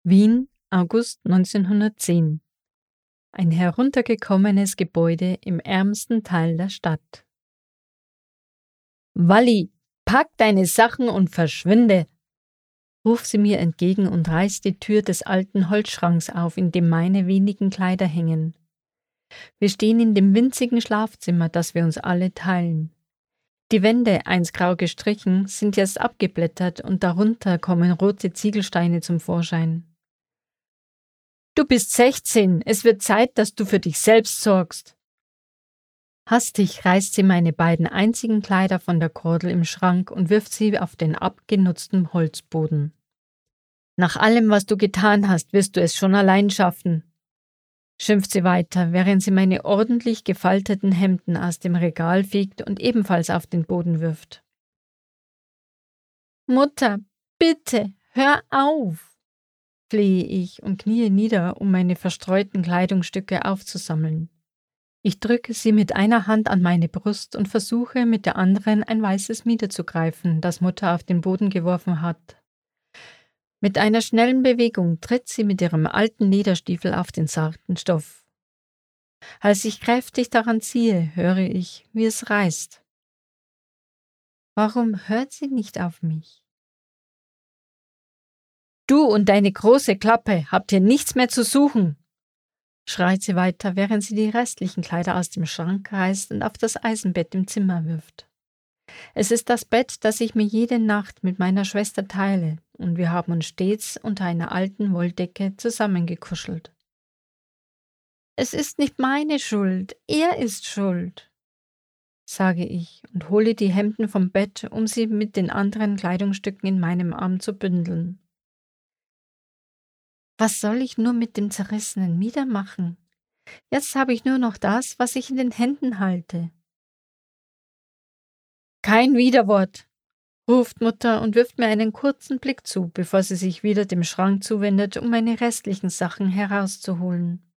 Wien, August 1910. Ein heruntergekommenes Gebäude im ärmsten Teil der Stadt. »Walli, pack deine Sachen und verschwinde«, ruft sie mir entgegen und reißt die Tür des alten Holzschranks auf, in dem meine wenigen Kleider hängen. Wir stehen in dem winzigen Schlafzimmer, das wir uns alle teilen. Die Wände, einst grau gestrichen, sind jetzt abgeblättert und darunter kommen rote Ziegelsteine zum Vorschein. »Du bist 16, es wird Zeit, dass du für dich selbst sorgst.« Hastig reißt sie meine beiden einzigen Kleider von der Kordel im Schrank und wirft sie auf den abgenutzten Holzboden. »Nach allem, was du getan hast, wirst du es schon allein schaffen«, schimpft sie weiter, während sie meine ordentlich gefalteten Hemden aus dem Regal fegt und ebenfalls auf den Boden wirft. »Mutter, bitte, hör auf«, flehe ich und kniee nieder, um meine verstreuten Kleidungsstücke aufzusammeln. Ich drücke sie mit einer Hand an meine Brust und versuche mit der anderen ein weißes Mieder zu greifen, das Mutter auf den Boden geworfen hat. Mit einer schnellen Bewegung tritt sie mit ihrem alten Lederstiefel auf den zarten Stoff. Als ich kräftig daran ziehe, höre ich, wie es reißt. Warum hört sie nicht auf mich? »Du und deine große Klappe, habt hier nichts mehr zu suchen«, schreit sie weiter, während sie die restlichen Kleider aus dem Schrank reißt und auf das Eisenbett im Zimmer wirft. Es ist das Bett, das ich mir jede Nacht mit meiner Schwester teile, und wir haben uns stets unter einer alten Wolldecke zusammengekuschelt. »Es ist nicht meine Schuld, er ist schuld«, sage ich und hole die Hemden vom Bett, um sie mit den anderen Kleidungsstücken in meinem Arm zu bündeln. Was soll ich nur mit dem zerrissenen Mieder machen? Jetzt habe ich nur noch das, was ich in den Händen halte. »Kein Widerwort«, ruft Mutter und wirft mir einen kurzen Blick zu, bevor sie sich wieder dem Schrank zuwendet, um meine restlichen Sachen herauszuholen.